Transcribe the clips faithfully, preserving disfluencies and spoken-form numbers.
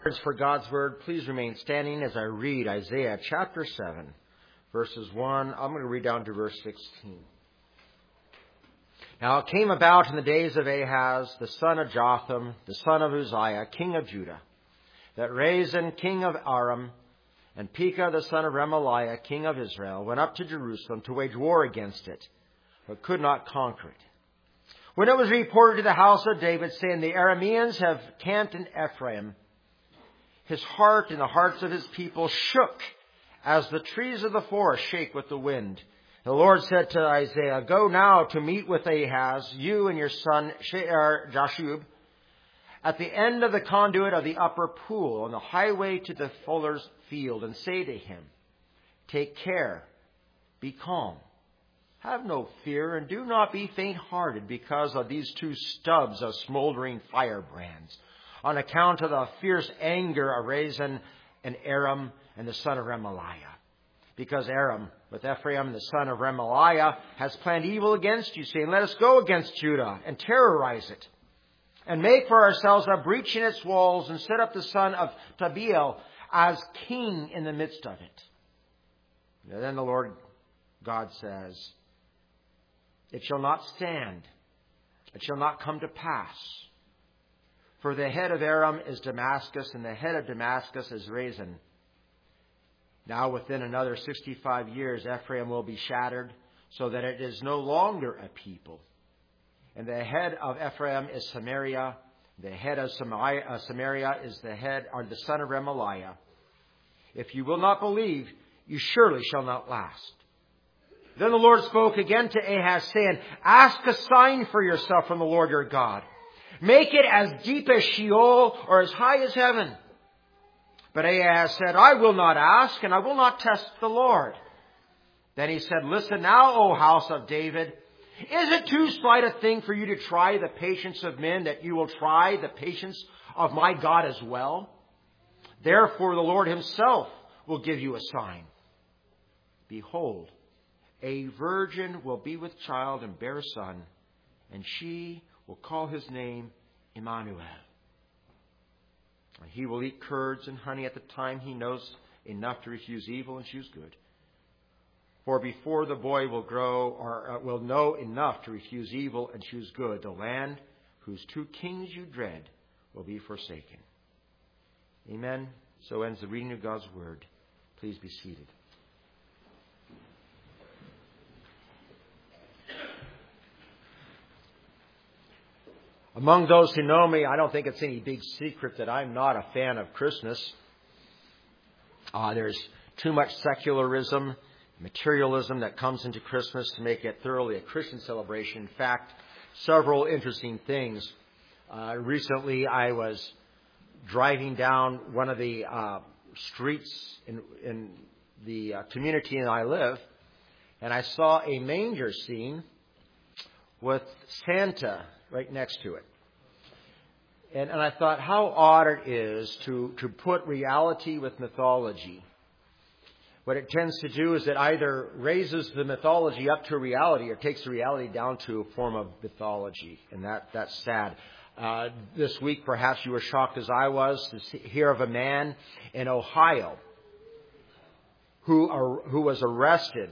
For God's Word, please remain standing as I read Isaiah chapter seven, verses one. I'm going to read down to verse sixteen. Now it came about in the days of Ahaz, the son of Jotham, the son of Uzziah, king of Judah, that Rezin, king of Aram, and Pekah, the son of Remaliah, king of Israel, went up to Jerusalem to wage war against it, but could not conquer it. When it was reported to the house of David, saying, the Arameans have camped in Ephraim, his heart and the hearts of his people shook as the trees of the forest shake with the wind. The Lord said to Isaiah, go now to meet with Ahaz, you and your son Jashub, at the end of the conduit of the upper pool, on the highway to the fuller's field, and say to him, take care, be calm, have no fear, and do not be faint-hearted because of these two stubs of smoldering firebrands, on account of the fierce anger of Rezin and Aram and the son of Remaliah. Because Aram, with Ephraim the son of Remaliah, has planned evil against you, saying, let us go against Judah and terrorize it, and make for ourselves a breach in its walls, and set up the son of Tabiel as king in the midst of it. And then the Lord God says, it shall not stand, it shall not come to pass. For the head of Aram is Damascus, and the head of Damascus is Rezin. Now within another sixty-five years, Ephraim will be shattered, so that it is no longer a people. And the head of Ephraim is Samaria. The head of Samaria is the head, or the son of Remaliah. If you will not believe, you surely shall not last. Then the Lord spoke again to Ahaz, saying, ask a sign for yourself from the Lord your God. Make it as deep as Sheol or as high as heaven. But Ahaz said, I will not ask, and I will not test the Lord. Then he said, listen now, O house of David. Is it too slight a thing for you to try the patience of men, that you will try the patience of my God as well? Therefore the Lord himself will give you a sign. Behold, a virgin will be with child and bear a son, and she will call his name Emmanuel. He will eat curds and honey at the time he knows enough to refuse evil and choose good. For before the boy will grow, or will know enough to refuse evil and choose good, the land whose two kings you dread will be forsaken. Amen. So ends the reading of God's Word. Please be seated. Among those who know me, I don't think it's any big secret that I'm not a fan of Christmas. Uh, there's too much secularism, materialism that comes into Christmas to make it thoroughly a Christian celebration. In fact, several interesting things. Uh, recently, I was driving down one of the uh, streets in, in the uh, community in I live, and I saw a manger scene with Santa right next to it. And, and I thought how odd it is to, to put reality with mythology. What it tends to do is it either raises the mythology up to reality or takes the reality down to a form of mythology. And that, that's sad. Uh, this week, perhaps you were shocked as I was to see, hear of a man in Ohio who, are, who was arrested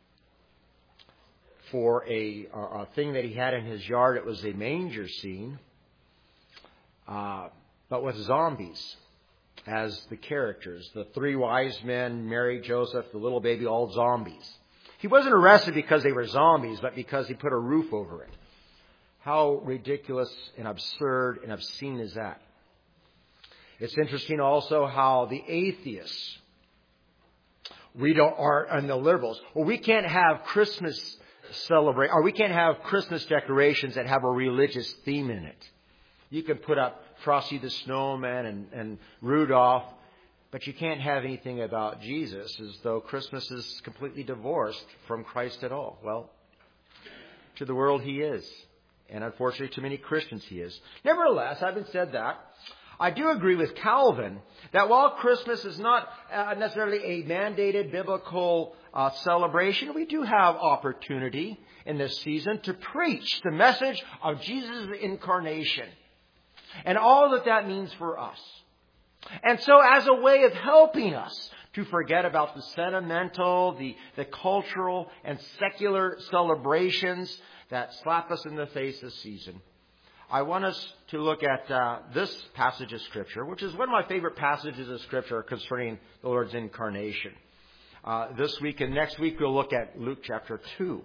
for a, a thing that he had in his yard. It was a manger scene, uh, but with zombies as the characters. The three wise men, Mary, Joseph, the little baby, all zombies. He wasn't arrested because they were zombies, but because he put a roof over it. How ridiculous and absurd and obscene is that? It's interesting also how the atheists, we don't, are, and the liberals, well, we can't have Christmas celebrate, or we can't have Christmas decorations that have a religious theme in it. You can put up Frosty the Snowman and, and Rudolph, but you can't have anything about Jesus, as though Christmas is completely divorced from Christ at all. Well, to the world he is, and unfortunately to many Christians he is. Nevertheless, having said that, I do agree with Calvin that while Christmas is not uh, necessarily a mandated biblical uh, celebration, we do have opportunity in this season to preach the message of Jesus' incarnation and all that that means for us. And so as a way of helping us to forget about the sentimental, the, the cultural and secular celebrations that slap us in the face this season, I want us to look at uh, this passage of Scripture, which is one of my favorite passages of Scripture concerning the Lord's incarnation. Uh, this week and next week we'll look at Luke chapter two.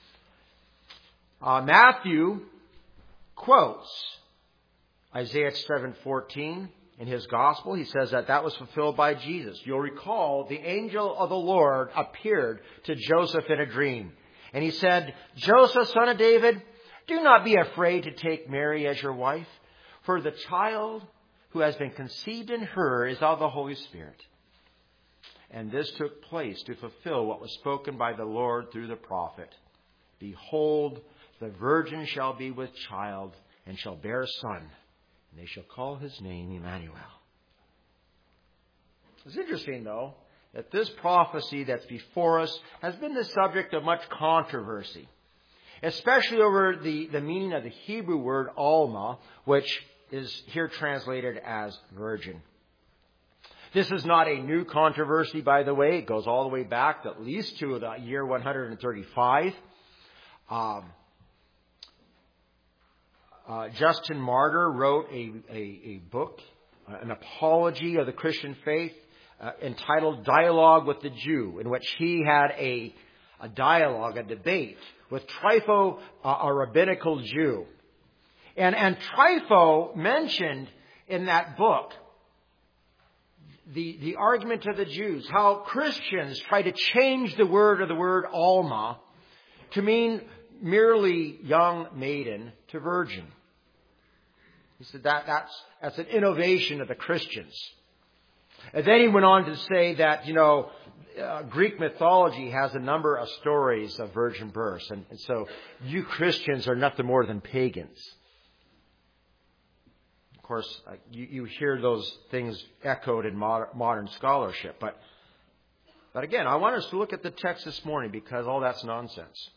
Uh, Matthew quotes Isaiah seven fourteen in his gospel. He says that that was fulfilled by Jesus. You'll recall the angel of the Lord appeared to Joseph in a dream. And he said, Joseph, son of David, do not be afraid to take Mary as your wife, for the child who has been conceived in her is of the Holy Spirit. And this took place to fulfill what was spoken by the Lord through the prophet. Behold, the virgin shall be with child and shall bear a son, and they shall call his name Emmanuel. It's interesting, though, that this prophecy that's before us has been the subject of much controversy, especially over the, the meaning of the Hebrew word alma, which is here translated as virgin. This is not a new controversy, by the way. It goes all the way back at least to the year one hundred thirty-five. Um, uh, Justin Martyr wrote a, a, a book, uh, an apology of the Christian faith, uh, entitled Dialogue with the Jew, in which he had a, a dialogue, a debate with Trypho, uh, a rabbinical Jew. And, and Trypho mentioned in that book the, the argument of the Jews, how Christians try to change the word of the word alma to mean merely young maiden to virgin. He said that that's, that's an innovation of the Christians. And then he went on to say that, you know, uh, Greek mythology has a number of stories of virgin births. And, and so you Christians are nothing more than pagans. Of course, uh, you, you hear those things echoed in modern, modern scholarship. But, but again, I want us to look at the text this morning because all that's nonsense.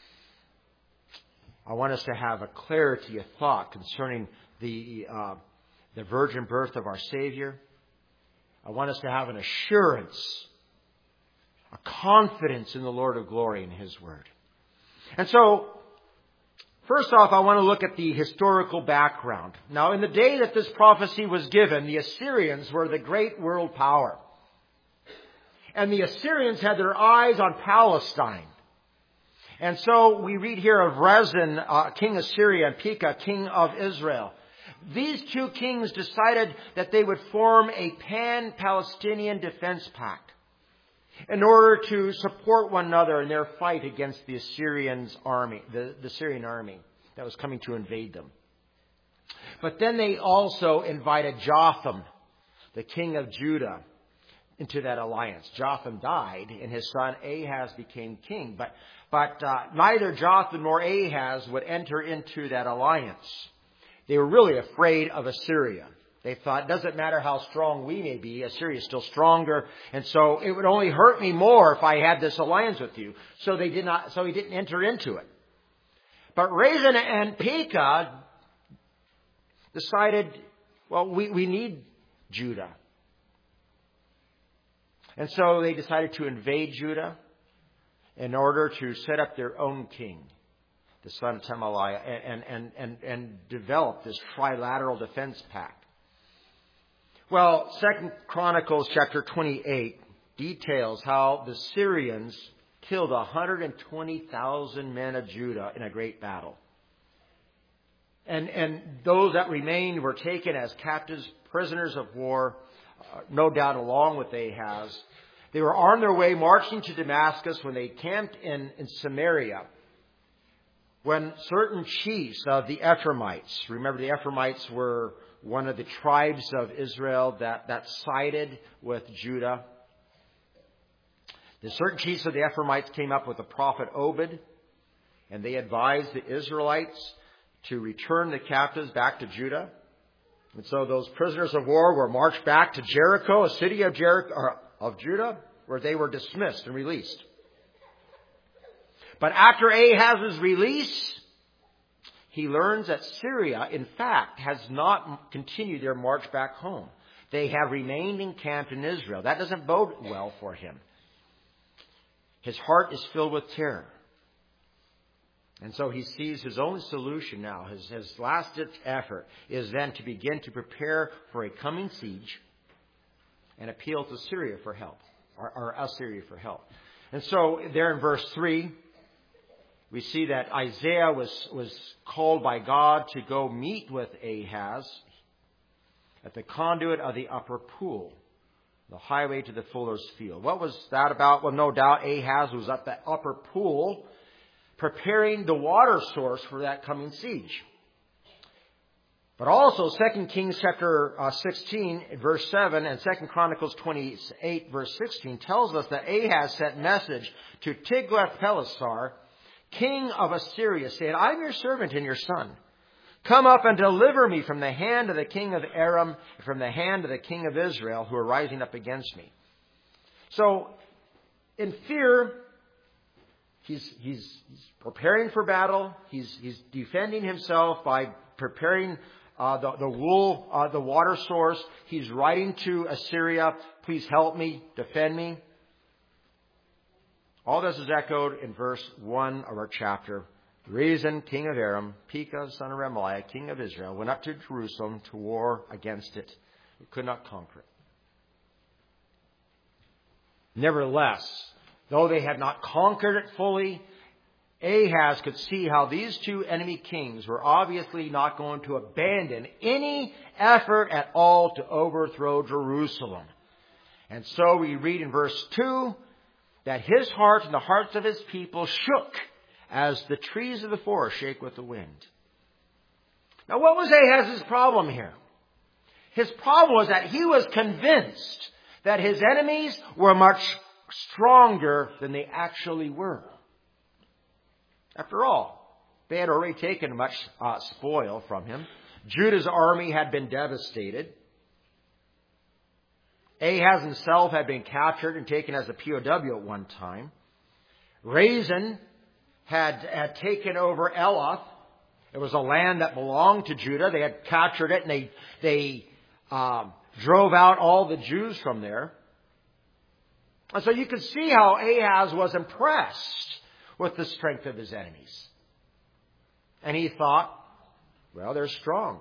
I want us to have a clarity of thought concerning the uh, the virgin birth of our Savior. I want us to have an assurance, a confidence in the Lord of glory and His Word. And so, first off, I want to look at the historical background. Now, in the day that this prophecy was given, the Assyrians were the great world power. And the Assyrians had their eyes on Palestine. And so we read here of Rezin, uh, king of Syria, and Pekah, king of Israel. These two kings decided that they would form a pan-Palestinian defense pact in order to support one another in their fight against the Assyrians army, the, the Syrian army that was coming to invade them. But then they also invited Jotham, the king of Judah, into that alliance. Jotham died, and his son Ahaz became king. But but uh, neither Jotham nor Ahaz would enter into that alliance. They were really afraid of Assyria. They thought, it doesn't matter how strong we may be, Assyria is still stronger, and so it would only hurt me more if I had this alliance with you. So they did not. So he didn't enter into it. But Rezin and Pekah decided, well, we, we need Judah. And so they decided to invade Judah in order to set up their own king, the son of Temaliah, and, and, and, and develop this trilateral defense pact. Well, Second Chronicles chapter twenty-eight details how the Syrians killed one hundred twenty thousand men of Judah in a great battle. And, and those that remained were taken as captives, prisoners of war, uh, no doubt along with Ahaz. They were on their way marching to Damascus when they camped in, in Samaria. When certain chiefs of the Ephraimites, remember the Ephraimites were one of the tribes of Israel that, that sided with Judah. The certain chiefs of the Ephraimites came up with the prophet Obed, and they advised the Israelites to return the captives back to Judah. And so those prisoners of war were marched back to Jericho, a city of Jericho, or of Judah, where they were dismissed and released. But after Ahaz's release, he learns that Syria, in fact, has not continued their march back home. they have remained encamped in Israel. That doesn't bode well for him. His heart is filled with terror. And so he sees his only solution now, his, his last effort, is then to begin to prepare for a coming siege and appeal to Syria for help, or, or Assyria for help. And so there in verse three, we see that Isaiah was, was called by God to go meet with Ahaz at the conduit of the upper pool, the highway to the fuller's field. What was that about? Well, no doubt Ahaz was at the upper pool preparing the water source for that coming siege. But also, Second Kings chapter uh, sixteen, verse seven, and Second Chronicles twenty-eight, verse sixteen, tells us that Ahaz sent message to Tiglath-Pileser, king of Assyria, saying, I'm your servant and your son. Come up and deliver me from the hand of the king of Aram, from the hand of the king of Israel, who are rising up against me. So, in fear, he's, he's, he's preparing for battle. He's, he's defending himself by preparing uh, the, the wool, uh, the water source. He's writing to Assyria, please help me, defend me. All this is echoed in verse one of our chapter. Rezin, king of Aram, Pekah, son of Remaliah, king of Israel, went up to Jerusalem to war against it. He could not conquer it. Nevertheless, though they had not conquered it fully, Ahaz could see how these two enemy kings were obviously not going to abandon any effort at all to overthrow Jerusalem. And so we read in verse two that his heart and the hearts of his people shook as the trees of the forest shake with the wind. Now, what was Ahaz's problem here? His problem was that he was convinced that his enemies were much stronger than they actually were. After all, they had already taken much uh, spoil from him. Judah's army had been devastated. Ahaz himself had been captured and taken as a P O W at one time. Rezin had, had taken over Elath. It was a land that belonged to Judah. They had captured it and they, they um, drove out all the Jews from there. And so you can see how Ahaz was impressed with the strength of his enemies. And he thought, well, they're strong.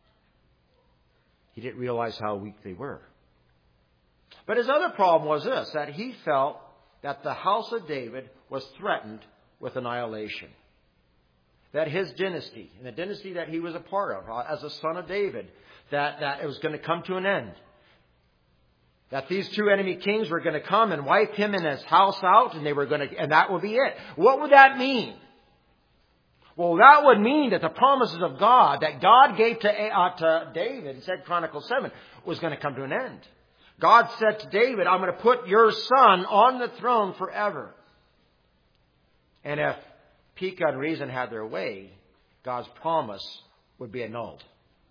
He didn't realize how weak they were. But his other problem was this, that he felt that the house of David was threatened with annihilation. That his dynasty, and the dynasty that he was a part of as a son of David, that, that it was going to come to an end. That these two enemy kings were going to come and wipe him and his house out, and they were going to, and that would be it. What would that mean? Well, that would mean that the promises of God that God gave to, uh, to David in Second Chronicles seven was going to come to an end. God said to David, I'm going to put your son on the throne forever. And if Pekah and Rezin had their way, God's promise would be annulled.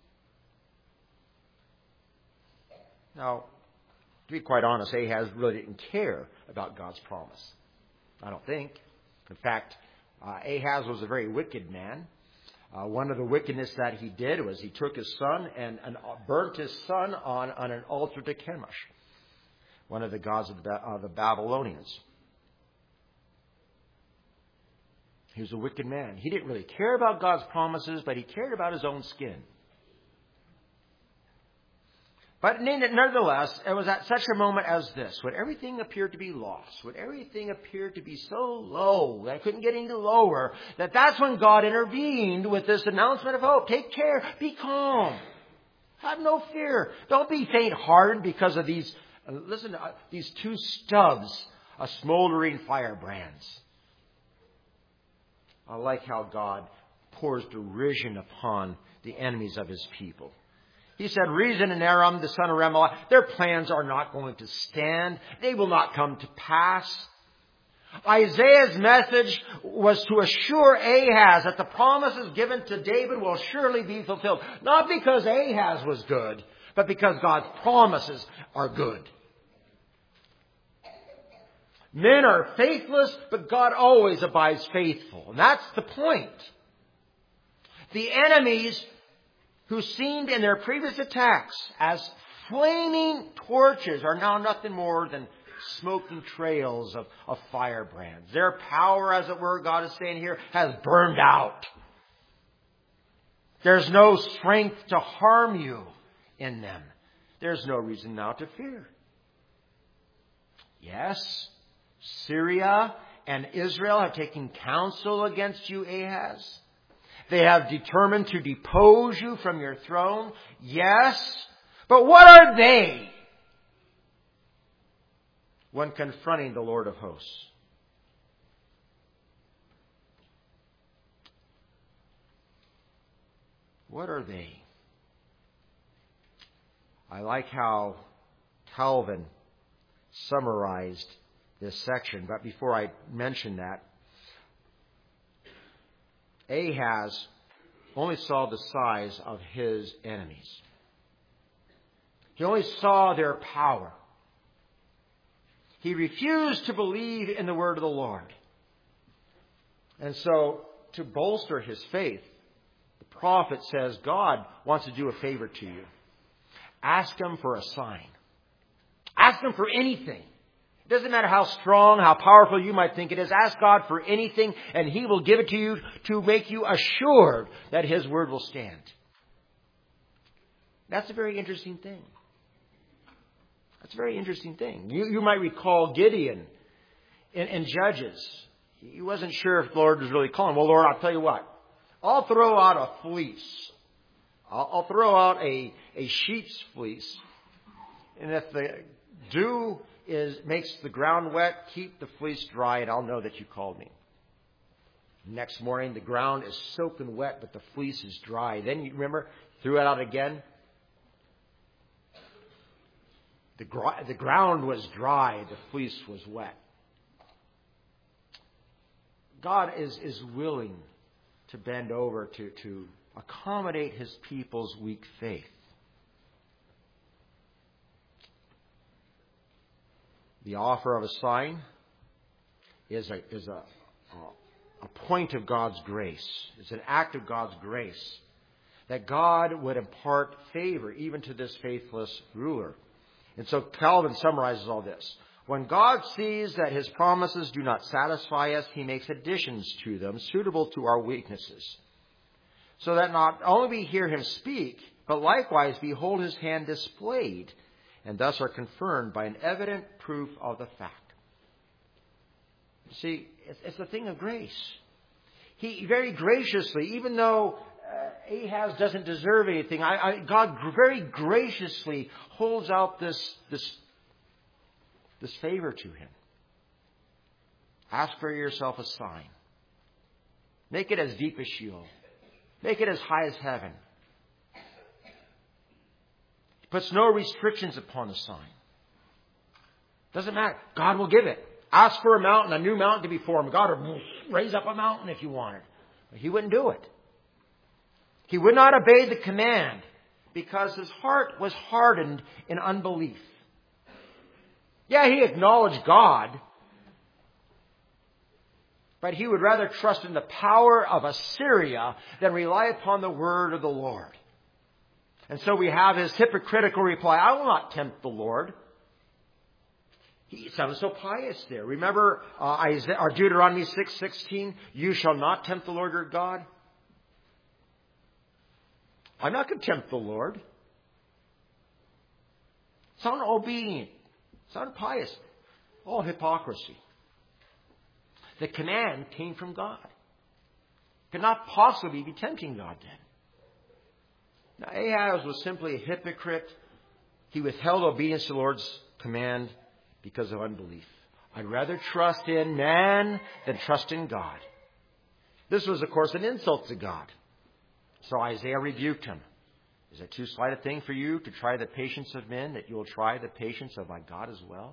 Now, to be quite honest, Ahaz really didn't care about God's promise. I don't think. In fact, uh, Ahaz was a very wicked man. Uh, one of the wickedness that he did was he took his son and, and burnt his son on, on an altar to Chemosh, one of the gods of the, uh, the Babylonians. He was a wicked man. He didn't really care about God's promises, but he cared about his own skin. But nevertheless, it was at such a moment as this, when everything appeared to be lost, when everything appeared to be so low that I couldn't get any lower, that that's when God intervened with this announcement of hope. Take care. Be calm. Have no fear. Don't be faint-hearted because of these, uh, listen, uh, these two stubs of smoldering firebrands. I like how God pours derision upon the enemies of his people. He said, Rezin and Aram, the son of Remaliah, their plans are not going to stand. They will not come to pass. Isaiah's message was to assure Ahaz that the promises given to David will surely be fulfilled. Not because Ahaz was good, but because God's promises are good. Men are faithless, but God always abides faithful. And that's the point. The enemies who seemed in their previous attacks as flaming torches are now nothing more than smoking trails of, of firebrands. Their power, as it were, God is saying here, has burned out. There's no strength to harm you in them. There's no reason now to fear. Yes, Syria and Israel have taken counsel against you, Ahaz. They have determined to depose you from your throne. Yes, but what are they when confronting the Lord of hosts? What are they? I like how Calvin summarized this section, but before I mention that, Ahaz only saw the size of his enemies. He only saw their power. He refused to believe in the word of the Lord. And so, to bolster his faith, the prophet says, God wants to do a favor to you. Ask him for a sign. Ask him for anything. It doesn't matter how strong, how powerful you might think it is. Ask God for anything, and He will give it to you to make you assured that His word will stand. That's a very interesting thing. That's a very interesting thing. You, you might recall Gideon in, in Judges. He wasn't sure if the Lord was really calling. Well, Lord, I'll tell you what. I'll throw out a fleece. I'll, I'll throw out a, a sheep's fleece. And if the dew is makes the ground wet, keep the fleece dry, and I'll know that you called me. Next morning, the ground is soaking wet, but the fleece is dry. Then you remember, threw it out again. The, gr- the ground was dry, the fleece was wet. God is, is willing to bend over to, to accommodate His people's weak faith. The offer of a sign is a, is a, a point of God's grace. It's an act of God's grace that God would impart favor even to this faithless ruler. And so Calvin summarizes all this. When God sees that His promises do not satisfy us, He makes additions to them suitable to our weaknesses, so that not only we hear Him speak, but likewise behold His hand displayed, and thus are confirmed by an evident proof of the fact. You see, it's, it's a thing of grace. He very graciously, even though uh, Ahaz doesn't deserve anything, I, I, God very graciously holds out this, this, this favor to him. Ask for yourself a sign. Make it as deep as Sheol. Make it as high as heaven. Puts no restrictions upon the sign. Doesn't matter. God will give it. Ask for a mountain, a new mountain to be formed. God will raise up a mountain if you wanted. But He wouldn't do it. He would not obey the command because his heart was hardened in unbelief. Yeah, he acknowledged God, but he would rather trust in the power of Assyria than rely upon the word of the Lord. And so we have his hypocritical reply, I will not tempt the Lord. He sounds so pious there. Remember uh, Isaiah, or Deuteronomy six sixteen, you shall not tempt the Lord your God. I'm not going to tempt the Lord. Sound obedient. Sound pious. All hypocrisy. The command came from God. Could not possibly be tempting God then. Now, Ahaz was simply a hypocrite. He withheld obedience to the Lord's command because of unbelief. I'd rather trust in man than trust in God. This was, of course, an insult to God. So Isaiah rebuked him. Is it too slight a thing for you to try the patience of men, that you will try the patience of my God as well?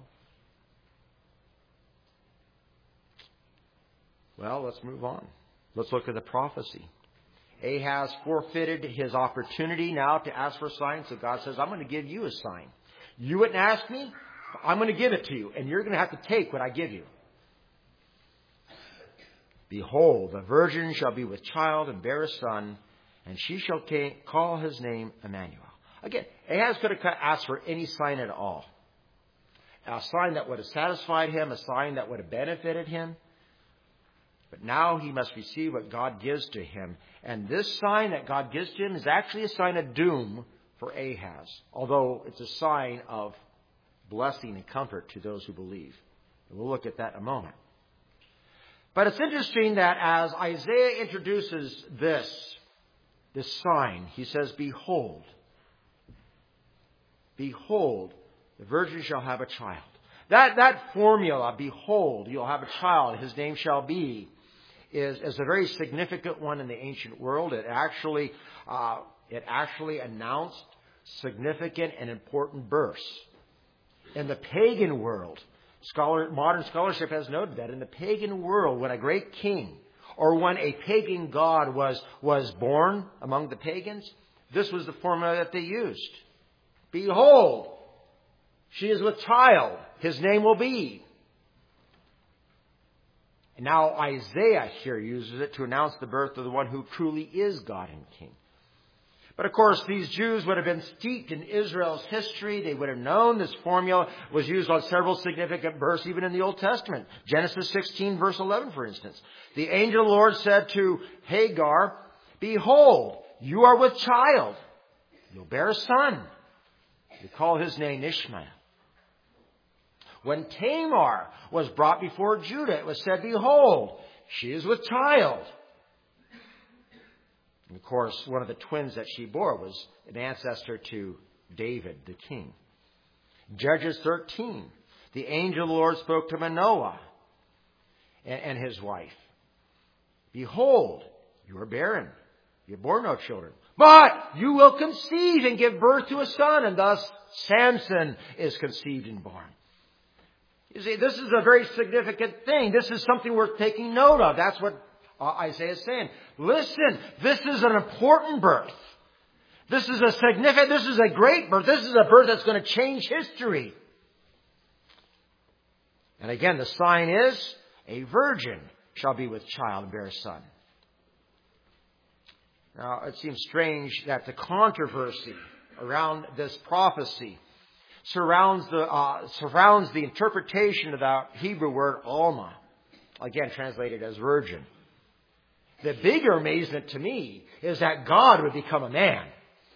Well, let's move on. Let's look at the prophecy. Ahaz forfeited his opportunity now to ask for a sign. So God says, I'm going to give you a sign. You wouldn't ask me. I'm going to give it to you. And you're going to have to take what I give you. Behold, the virgin shall be with child and bear a son, and she shall call his name Emmanuel. Again, Ahaz could have asked for any sign at all. A sign that would have satisfied him, a sign that would have benefited him. But now he must receive what God gives to him. And this sign that God gives to him is actually a sign of doom for Ahaz, although it's a sign of blessing and comfort to those who believe. And we'll look at that in a moment. But it's interesting that as Isaiah introduces this, this sign, he says, Behold, behold, the virgin shall have a child. That, that formula, behold, you'll have a child, his name shall be, is, is a very significant one in the ancient world. It actually, uh, it actually announced significant and important births. In the pagan world, scholar, modern scholarship has noted that in the pagan world, when a great king or when a pagan god was, was born among the pagans, this was the formula that they used. Behold, she is with child. His name will be. And now Isaiah here uses it to announce the birth of the one who truly is God and King. But of course, these Jews would have been steeped in Israel's history. They would have known this formula was used on several significant births, even in the Old Testament. Genesis sixteen, verse eleven, for instance. The angel of the Lord said to Hagar, Behold, you are with child. You'll bear a son. You call his name Ishmael. When Tamar was brought before Judah, it was said, Behold, she is with child. And of course, one of the twins that she bore was an ancestor to David, the king. Judges thirteen, the angel of the Lord spoke to Manoah and, and his wife. Behold, you are barren. You bore no children. But you will conceive and give birth to a son, and thus Samson is conceived and born. You see, this is a very significant thing. This is something worth taking note of. That's what uh, Isaiah is saying. Listen, this is an important birth. This is a significant, this is a great birth. This is a birth that's going to change history. And again, the sign is, a virgin shall be with child and bear a son. Now, it seems strange that the controversy around this prophecy surrounds the uh, surrounds the interpretation of the Hebrew word alma, again translated as virgin. The bigger amazement to me is that God would become a man.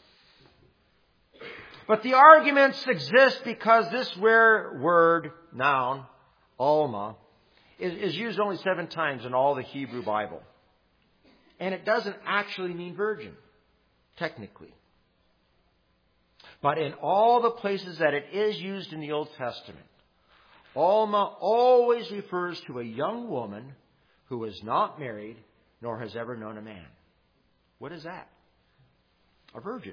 But the arguments exist because this word, noun, alma, is, is used only seven times in all the Hebrew Bible. And it doesn't actually mean virgin, technically. But in all the places that it is used in the Old Testament, alma always refers to a young woman who is not married nor has ever known a man. What is that? A virgin.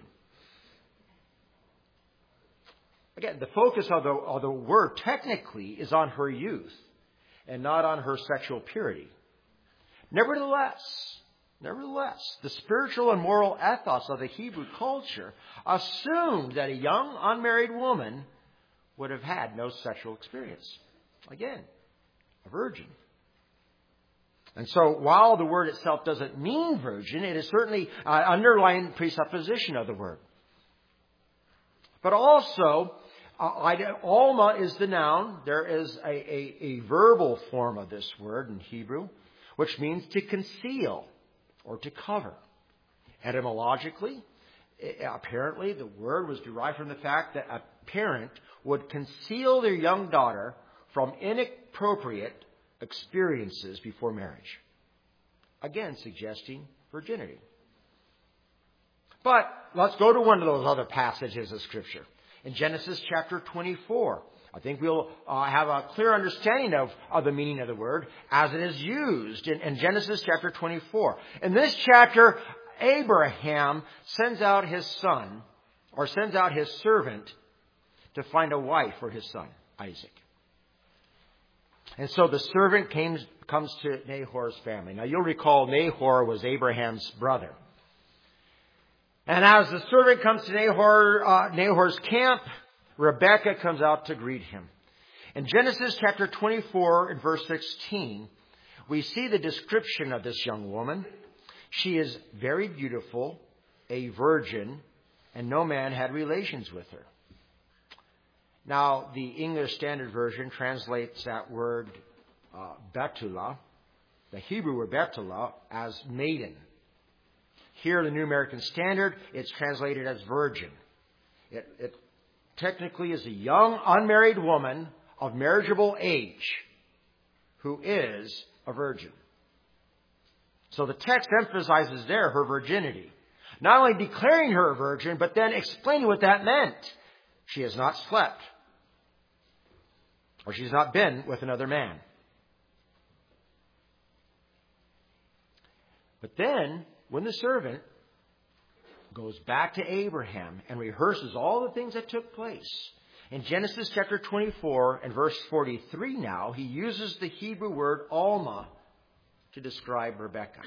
Again, the focus of the, of the word technically is on her youth and not on her sexual purity. Nevertheless, Nevertheless, the spiritual and moral ethos of the Hebrew culture assumed that a young unmarried woman would have had no sexual experience. Again, a virgin. And so while the word itself doesn't mean virgin, it is certainly an underlying presupposition of the word. But also, uh, alma is the noun. There is a, a, a verbal form of this word in Hebrew, which means to conceal or to cover. Etymologically, apparently the word was derived from the fact that a parent would conceal their young daughter from inappropriate experiences before marriage. Again, suggesting virginity. But let's go to one of those other passages of Scripture. In Genesis chapter twenty-four, I think we'll uh, have a clear understanding of, of the meaning of the word as it is used in, in Genesis chapter twenty-four. In this chapter, Abraham sends out his son, or sends out his servant, to find a wife for his son, Isaac. And so the servant came, comes to Nahor's family. Now you'll recall Nahor was Abraham's brother. And as the servant comes to Nahor, uh, Nahor's camp, Rebekah comes out to greet him. In Genesis chapter twenty-four and verse sixteen, we see the description of this young woman. She is very beautiful, a virgin, and no man had relations with her. Now, the English Standard Version translates that word uh, Betula, the Hebrew word Betula, as maiden. Here, the New American Standard, it's translated as virgin. It, it technically is a young, unmarried woman of marriageable age who is a virgin. So the text emphasizes there her virginity. Not only declaring her a virgin, but then explaining what that meant. She has not slept. Or she has not been with another man. But then, when the servant goes back to Abraham and rehearses all the things that took place, in Genesis chapter twenty-four and verse forty-three now, he uses the Hebrew word Alma to describe Rebekah.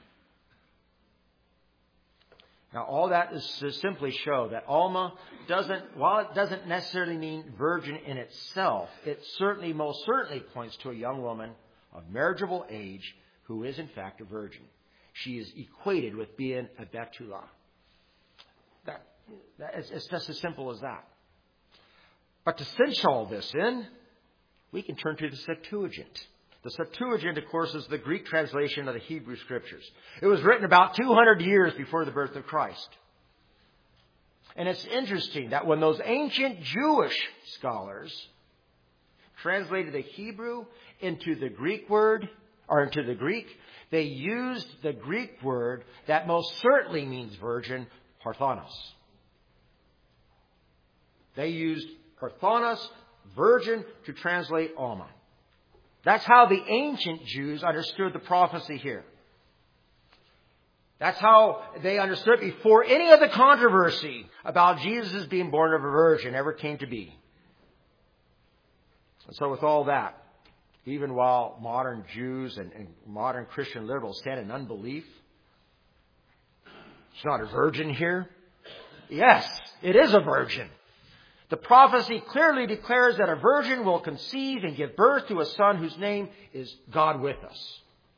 Now, all that is to simply show that Alma doesn't, while it doesn't necessarily mean virgin in itself, it certainly, most certainly points to a young woman of marriageable age who is in fact a virgin. She is equated with being a Betula. That, that is, it's just as simple as that. But to cinch all this in, we can turn to the Septuagint. The Septuagint, of course, is the Greek translation of the Hebrew Scriptures. It was written about two hundred years before the birth of Christ. And it's interesting that when those ancient Jewish scholars translated the Hebrew into the Greek word, or into the Greek, they used the Greek word that most certainly means virgin, parthenos. They used parthenos, virgin, to translate Alma. That's how the ancient Jews understood the prophecy here. That's how they understood before any of the controversy about Jesus being born of a virgin ever came to be. And so with all that, even while modern Jews and, and modern Christian liberals stand in unbelief, it's not a virgin here. Yes, it is a virgin. The prophecy clearly declares that a virgin will conceive and give birth to a son whose name is God with us.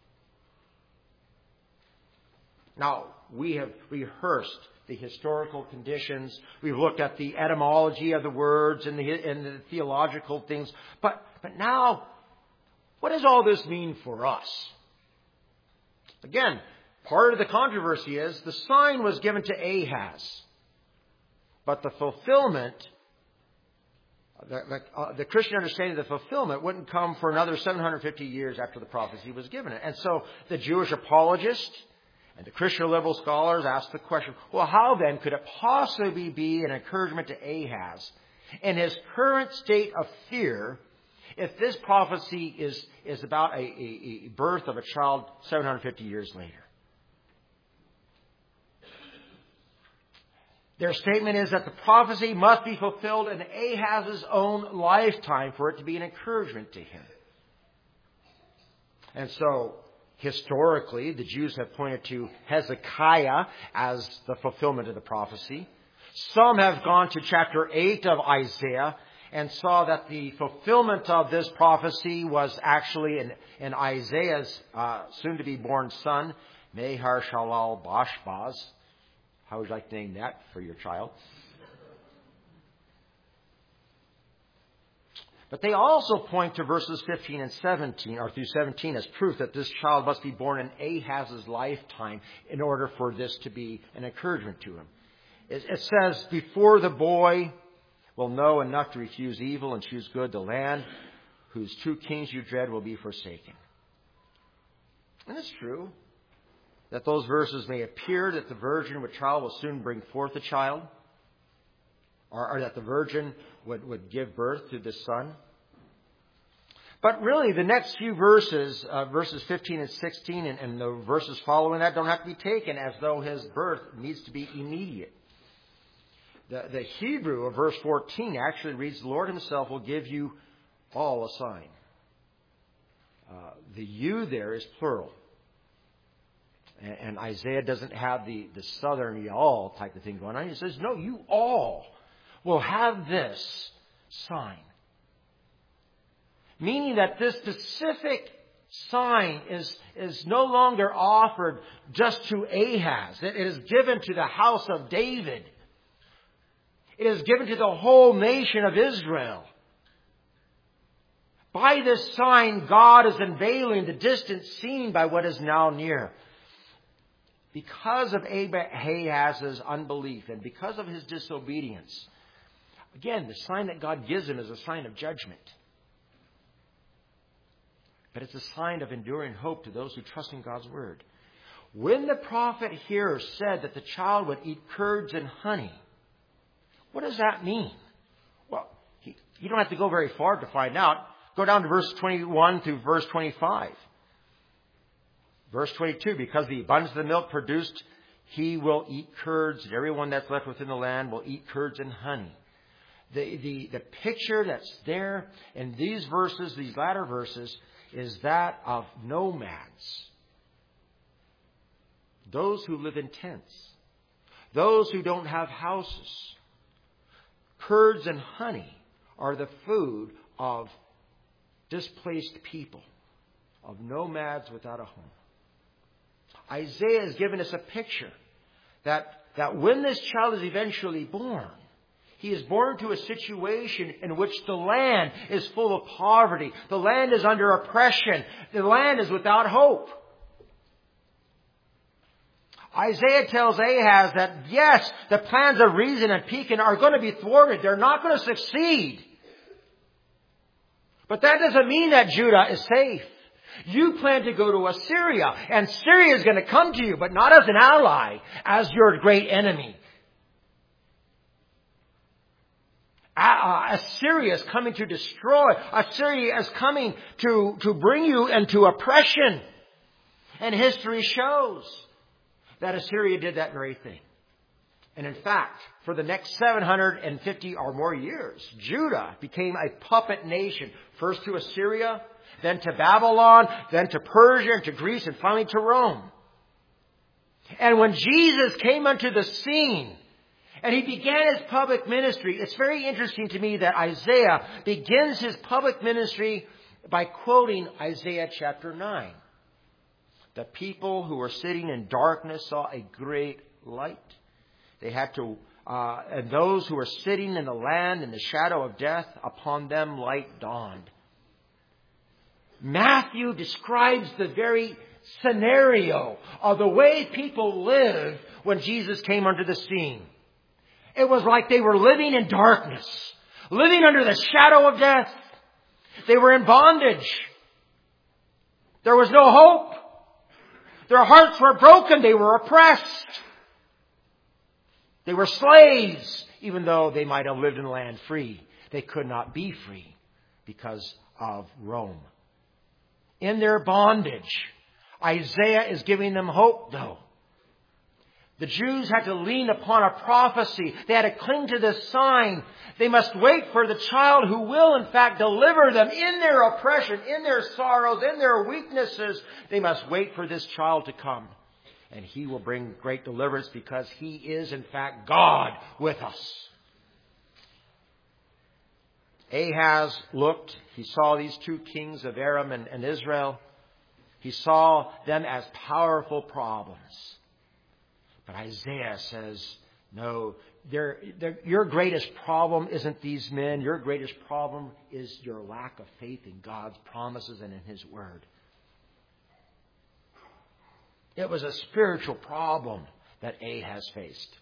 Now, we have rehearsed the historical conditions. We've looked at the etymology of the words and the, and the theological things. But, but now, what does all this mean for us? Again, part of the controversy is the sign was given to Ahaz. But the fulfillment, the, the, uh, the Christian understanding of the fulfillment wouldn't come for another seven hundred fifty years after the prophecy was given. And so the Jewish apologists and the Christian liberal scholars asked the question, well, how then could it possibly be an encouragement to Ahaz in his current state of fear if this prophecy is, is about a, a, a birth of a child seven hundred fifty years later? Their statement is that the prophecy must be fulfilled in Ahaz's own lifetime for it to be an encouragement to him. And so, historically, the Jews have pointed to Hezekiah as the fulfillment of the prophecy. Some have gone to chapter eight of Isaiah and saw that the fulfillment of this prophecy was actually in, in Isaiah's uh, soon-to-be-born son, Maher-shalal-Bashbaz. How would you like to name that for your child? But they also point to verses fifteen and seventeen, or through seventeen, as proof that this child must be born in Ahaz's lifetime in order for this to be an encouragement to him. It, it says, before the boy will know enough to refuse evil and choose good, the land whose two kings you dread will be forsaken. And it's true that those verses may appear that the virgin with child will soon bring forth a child, or, or that the virgin would, would give birth to this son. But really, the next few verses, uh, verses fifteen and sixteen, and, and the verses following that don't have to be taken as though his birth needs to be immediate. The, the Hebrew of verse fourteen actually reads, the Lord himself will give you all a sign. Uh, the you there is plural. And Isaiah doesn't have the, the southern y'all type of thing going on. He says, no, you all will have this sign. Meaning that this specific sign is, is no longer offered just to Ahaz. It is given to the house of David. It is given to the whole nation of Israel. By this sign, God is unveiling the distant scene by what is now near. Because of Ahaz's unbelief and because of his disobedience, again, the sign that God gives him is a sign of judgment. But it's a sign of enduring hope to those who trust in God's word. When the prophet here said that the child would eat curds and honey, what does that mean? Well, he, you don't have to go very far to find out. Go down to verse twenty-one through verse twenty-five. Verse twenty-two, because the abundance of the milk produced, he will eat curds, and everyone that's left within the land will eat curds and honey. The, the, the picture that's there in these verses, these latter verses, is that of nomads. Those who live in tents. Those who don't have houses. Curds and honey are the food of displaced people, of nomads without a home. Isaiah has given us a picture that, that when this child is eventually born, he is born to a situation in which the land is full of poverty. The land is under oppression. The land is without hope. Isaiah tells Ahaz that, yes, the plans of Rezin and Pekah are going to be thwarted. They're not going to succeed. But that doesn't mean that Judah is safe. You plan to go to Assyria, and Syria is going to come to you, but not as an ally, as your great enemy. Assyria is coming to destroy. Assyria is coming to, to bring you into oppression. And history shows that Assyria did that very thing. And in fact, for the next seven hundred fifty or more years, Judah became a puppet nation. First to Assyria, then to Babylon, then to Persia, and to Greece, and finally to Rome. And when Jesus came onto the scene, and he began his public ministry, it's very interesting to me that Isaiah begins his public ministry by quoting Isaiah chapter nine. The people who were sitting in darkness saw a great light. They had to, uh, and those who were sitting in the land in the shadow of death, upon them light dawned. Matthew describes the very scenario of the way people lived when Jesus came onto the scene. It was like they were living in darkness, living under the shadow of death. They were in bondage. There was no hope. Their hearts were broken. They were oppressed. They were slaves, even though they might have lived in the land free. They could not be free because of Rome. In their bondage, Isaiah is giving them hope, though. The Jews had to lean upon a prophecy. They had to cling to this sign. They must wait for the child who will, in fact, deliver them in their oppression, in their sorrows, in their weaknesses. They must wait for this child to come. And he will bring great deliverance because he is, in fact, God with us. Ahaz looked. He saw these two kings of Aram and, and Israel. He saw them as powerful problems. But Isaiah says, no, they're, they're, your greatest problem isn't these men. Your greatest problem is your lack of faith in God's promises and in His Word. It was a spiritual problem that Ahaz faced.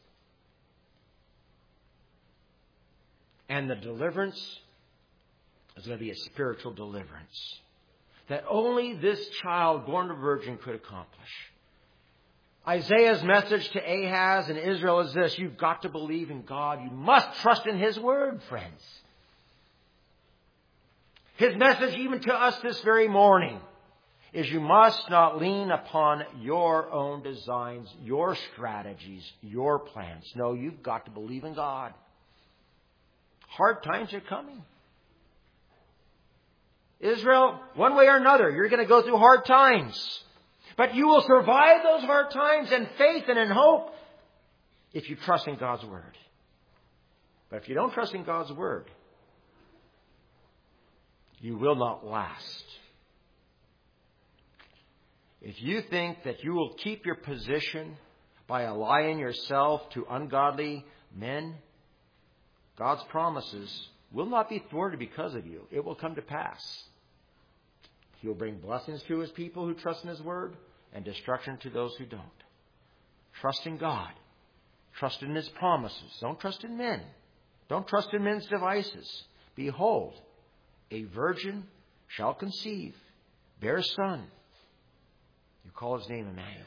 And the deliverance is going to be a spiritual deliverance that only this child born of a virgin could accomplish. Isaiah's message to Ahaz and Israel is this: you've got to believe in God. You must trust in His Word, friends. His message even to us this very morning is you must not lean upon your own designs, your strategies, your plans. No, you've got to believe in God. Hard times are coming. Israel, one way or another, you're going to go through hard times. But you will survive those hard times in faith and in hope if you trust in God's Word. But if you don't trust in God's Word, you will not last. If you think that you will keep your position by allying yourself to ungodly men, God's promises will not be thwarted because of you. It will come to pass. He will bring blessings to His people who trust in His word and destruction to those who don't. Trust in God. Trust in His promises. Don't trust in men. Don't trust in men's devices. Behold, a virgin shall conceive, bear a son. You call His name Emmanuel.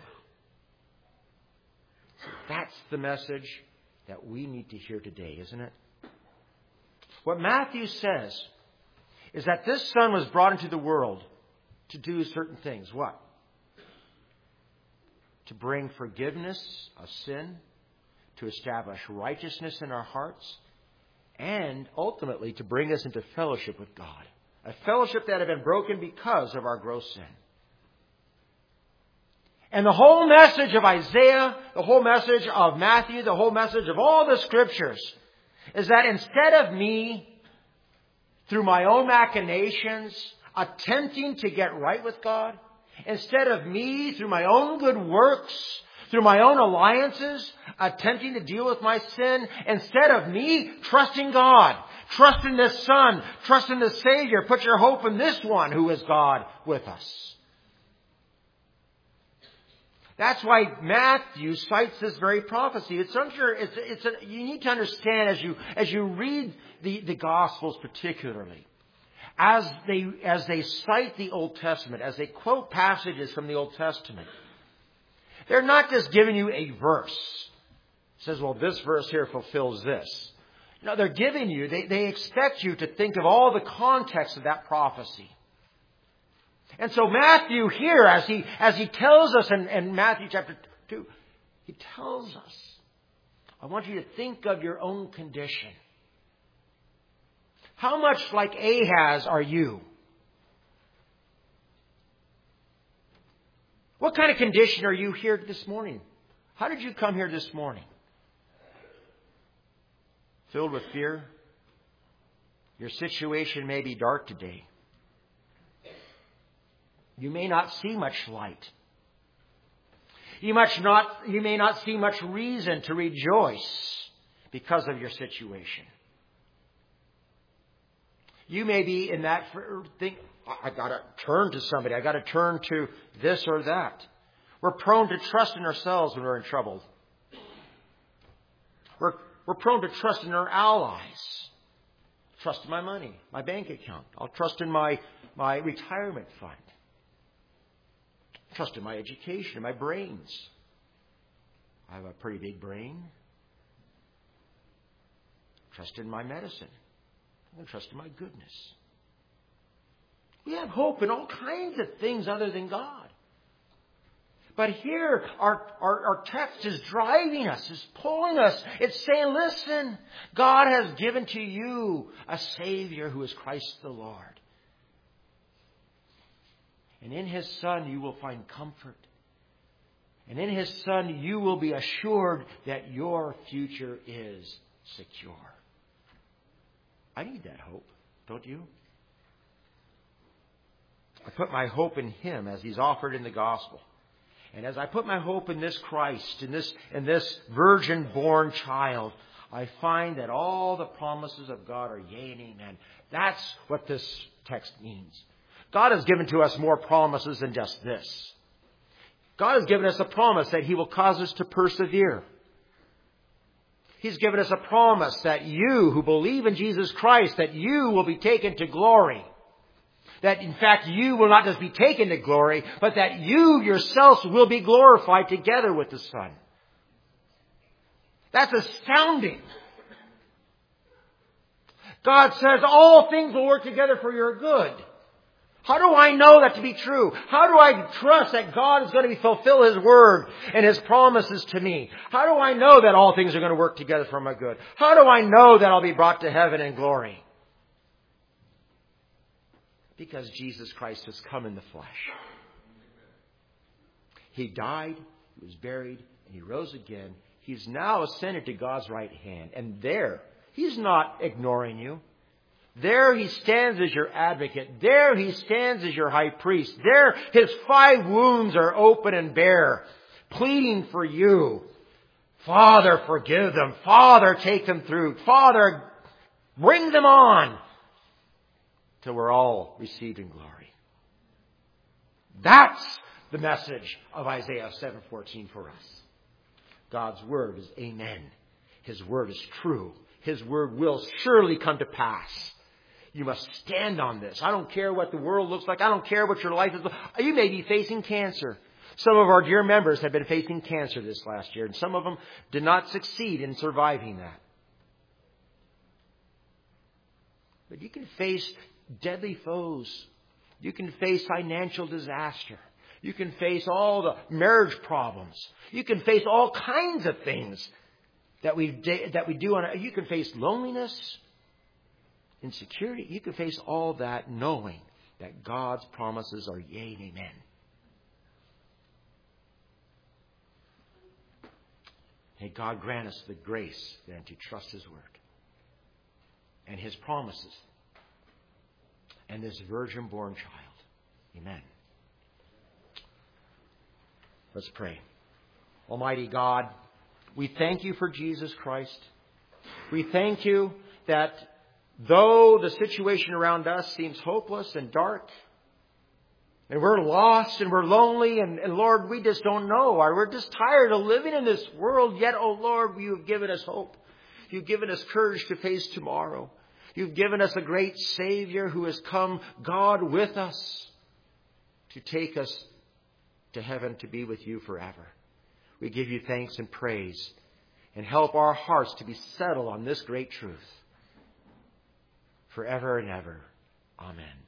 So that's the message that we need to hear today, isn't it? What Matthew says is that this Son was brought into the world to do certain things. What? To bring forgiveness of sin, to establish righteousness in our hearts, and ultimately to bring us into fellowship with God. A fellowship that had been broken because of our gross sin. And the whole message of Isaiah, the whole message of Matthew, the whole message of all the Scriptures is that instead of me, through my own machinations, attempting to get right with God, instead of me, through my own good works, through my own alliances, attempting to deal with my sin, instead of me trusting God, trusting this Son, trusting the Savior, put your hope in this one who is God with us. That's why Matthew cites this very prophecy. It's unsure, it's, it's a, you need to understand as you, as you read the, the Gospels particularly, as they, as they cite the Old Testament, as they quote passages from the Old Testament, they're not just giving you a verse. It says, well, this verse here fulfills this. No, they're giving you, they, they expect you to think of all the context of that prophecy. And so Matthew here, as he, as he tells us in, in Matthew chapter two, he tells us, I want you to think of your own condition. How much like Ahaz are you? What kind of condition are you here this morning? How did you come here this morning? Filled with fear? Your situation may be dark today. You may not see much light. You, much not, you may not see much reason to rejoice because of your situation. You may be in that thing, I got to turn to somebody. I got to turn to this or that. We're prone to trust in ourselves when we're in trouble. We're, we're prone to trust in our allies. Trust in my money, my bank account. I'll trust in my, my retirement fund. Trust in my education, my brains. I have a pretty big brain. Trust in my medicine. And trust in my goodness. We have hope in all kinds of things other than God. But here, our, our, our text is driving us, is pulling us. It's saying, listen, God has given to you a Savior who is Christ the Lord. And in His Son you will find comfort. And in His Son you will be assured that your future is secure. I need that hope, don't you? I put my hope in Him as He's offered in the gospel. And as I put my hope in this Christ, in this, in this virgin-born child, I find that all the promises of God are yea and amen. That's what this text means. God has given to us more promises than just this. God has given us a promise that He will cause us to persevere. He's given us a promise that you who believe in Jesus Christ, that you will be taken to glory. That in fact you will not just be taken to glory, but that you yourselves will be glorified together with the Son. That's astounding. God says all things will work together for your good. How do I know that to be true? How do I trust that God is going to fulfill His word and His promises to me? How do I know that all things are going to work together for my good? How do I know that I'll be brought to heaven in glory? Because Jesus Christ has come in the flesh. He died, He was buried, and He rose again. He's now ascended to God's right hand. And there, He's not ignoring you. There He stands as your advocate. There He stands as your high priest. There His five wounds are open and bare, pleading for you. Father, forgive them. Father, take them through. Father, Bring them on till we're all received in glory. That's the message of Isaiah seven fourteen for us. God's word is amen. His word is true. His word will surely come to pass. You must stand on this. I don't care what the world looks like. I don't care what your life is like. You may be facing cancer. Some of our dear members have been facing cancer this last year, and some of them did not succeed in surviving that. But you can face deadly foes. You can face financial disaster. You can face all the marriage problems. You can face all kinds of things that we that we do. On, you can face loneliness, insecurity. You can face all that knowing that God's promises are yea and amen. May God grant us the grace then to trust His word and His promises and this virgin-born child. Amen. Let's pray. Almighty God, we thank You for Jesus Christ. We thank You that though the situation around us seems hopeless and dark, and we're lost and we're lonely, and, and Lord, we just don't know. Or we're just tired of living in this world. Yet, oh Lord, You have given us hope. You've given us courage to face tomorrow. You've given us a great Savior who has come, God with us, to take us to heaven to be with You forever. We give You thanks and praise, and help our hearts to be settled on this great truth forever and ever. Amen.